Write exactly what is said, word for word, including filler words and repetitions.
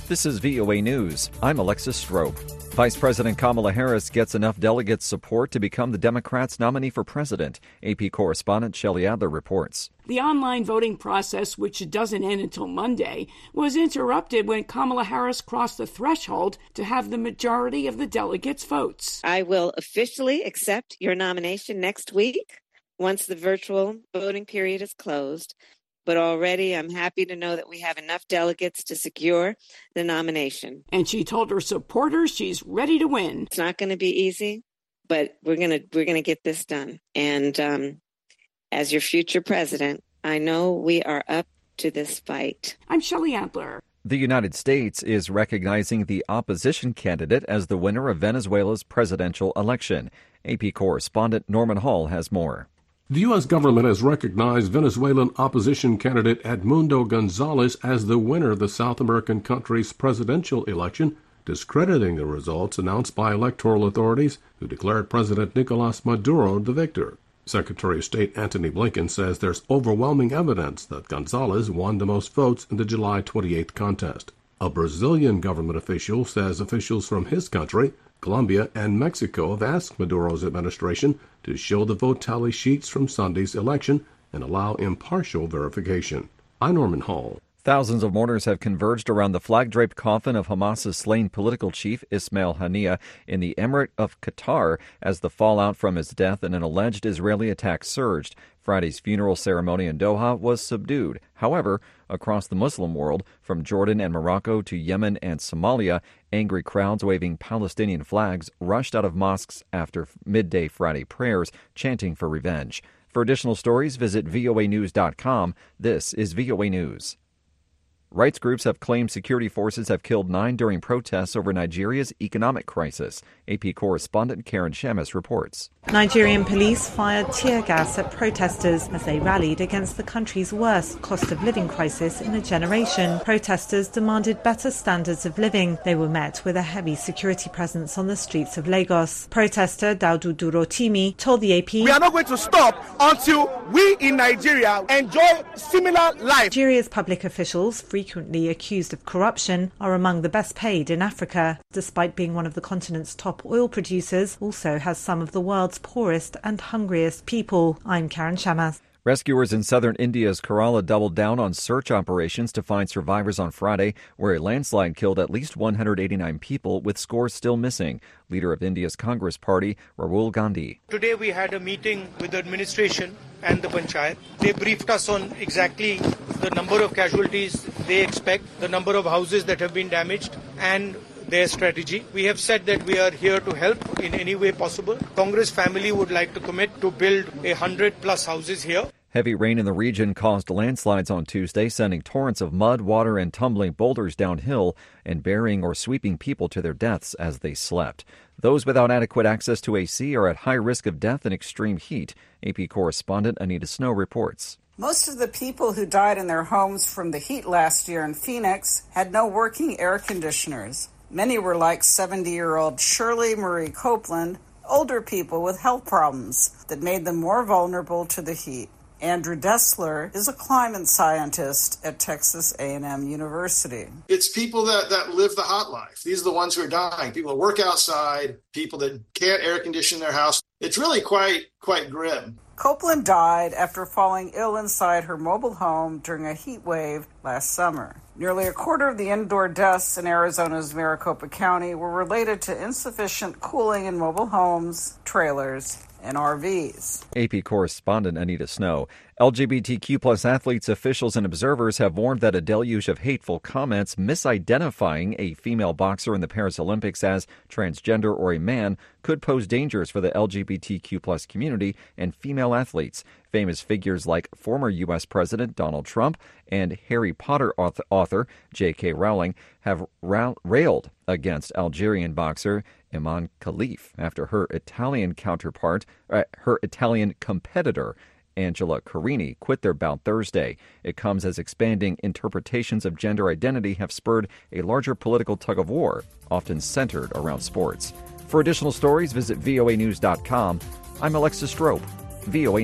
This is V O A News. I'm Alexis Strope. Vice President Kamala Harris gets enough delegate support to become the Democrats' nominee for president. A P correspondent Shelley Adler reports. The online voting process, which doesn't end until Monday, was interrupted when Kamala Harris crossed the threshold to have the majority of the delegates' votes. I will officially accept your nomination next week once the virtual voting period is closed. But already I'm happy to know that we have enough delegates to secure the nomination. And she told her supporters she's ready to win. It's not going to be easy, but we're going to we're going to get this done. And um, as your future president, I know we are up to this fight. I'm Shelley Adler. The United States is recognizing the opposition candidate as the winner of Venezuela's presidential election. A P correspondent Norman Hall has more. The U S government has recognized Venezuelan opposition candidate Edmundo Gonzalez as the winner of the South American country's presidential election, discrediting the results announced by electoral authorities who declared President Nicolas Maduro the victor. Secretary of State Antony Blinken says there's overwhelming evidence that Gonzalez won the most votes in the July twenty-eighth contest. A Brazilian government official says officials from his country, Colombia, and Mexico have asked Maduro's administration to show the vote tally sheets from Sunday's election and allow impartial verification. I'm Norman Hall. Thousands of mourners have converged around the flag-draped coffin of Hamas's slain political chief Ismail Haniyeh in the Emirate of Qatar as the fallout from his death in an alleged Israeli attack surged. Friday's funeral ceremony in Doha was subdued. However, across the Muslim world, from Jordan and Morocco to Yemen and Somalia, angry crowds waving Palestinian flags rushed out of mosques after midday Friday prayers, chanting for revenge. For additional stories, visit V O A news dot com. This is V O A News. Rights groups have claimed security forces have killed nine during protests over Nigeria's economic crisis. A P correspondent Karen Shamus reports. Nigerian police fired tear gas at protesters as they rallied against the country's worst cost of living crisis in a generation. Protesters demanded better standards of living. They were met with a heavy security presence on the streets of Lagos. Protester Daudu Durotimi told the A P, "We are not going to stop until we in Nigeria enjoy similar life." Nigeria's public officials, frequently accused of corruption, are among the best paid in Africa. Despite being one of the continent's top oil producers, also has some of the world's poorest and hungriest people. I'm Karen Shamas. Rescuers in southern India's Kerala doubled down on search operations to find survivors on Friday, where a landslide killed at least one hundred eighty-nine people, with scores still missing. Leader of India's Congress Party, Rahul Gandhi. Today we had a meeting with the administration and the panchayat. They briefed us on exactly the number of casualties they expect, the number of houses that have been damaged, and their strategy. We have said that we are here to help in any way possible. Congress family would like to commit to build a hundred plus houses here. Heavy rain in the region caused landslides on Tuesday, sending torrents of mud, water, and tumbling boulders downhill and burying or sweeping people to their deaths as they slept. Those without adequate access to A C are at high risk of death in extreme heat. A P correspondent Anita Snow reports. Most of the people who died in their homes from the heat last year in Phoenix had no working air conditioners. Many were like seventy-year-old Shirley Marie Copeland, older people with health problems that made them more vulnerable to the heat. Andrew Dessler is a climate scientist at Texas A and M University. It's people that, that live the hot life. These are the ones who are dying. People that work outside, people that can't air condition their house. It's really quite, quite grim. Copeland died after falling ill inside her mobile home during a heat wave last summer. Nearly a quarter of the indoor deaths in Arizona's Maricopa County were related to insufficient cooling in mobile homes, trailers, and R Vs. A P correspondent Anita Snow. L G B T Q plus athletes, officials, and observers have warned that a deluge of hateful comments misidentifying a female boxer in the Paris Olympics as transgender or a man could pose dangers for the L G B T Q plus community and female athletes. Famous figures like former U S President Donald Trump and Harry Potter author J K Rowling have railed against Algerian boxer Iman Khalif after her Italian counterpart, uh, her Italian competitor, Angela Carini, quit their bout Thursday. It comes as expanding interpretations of gender identity have spurred a larger political tug-of-war, often centered around sports. For additional stories, visit V O A news dot com. I'm Alexis Strope, V O A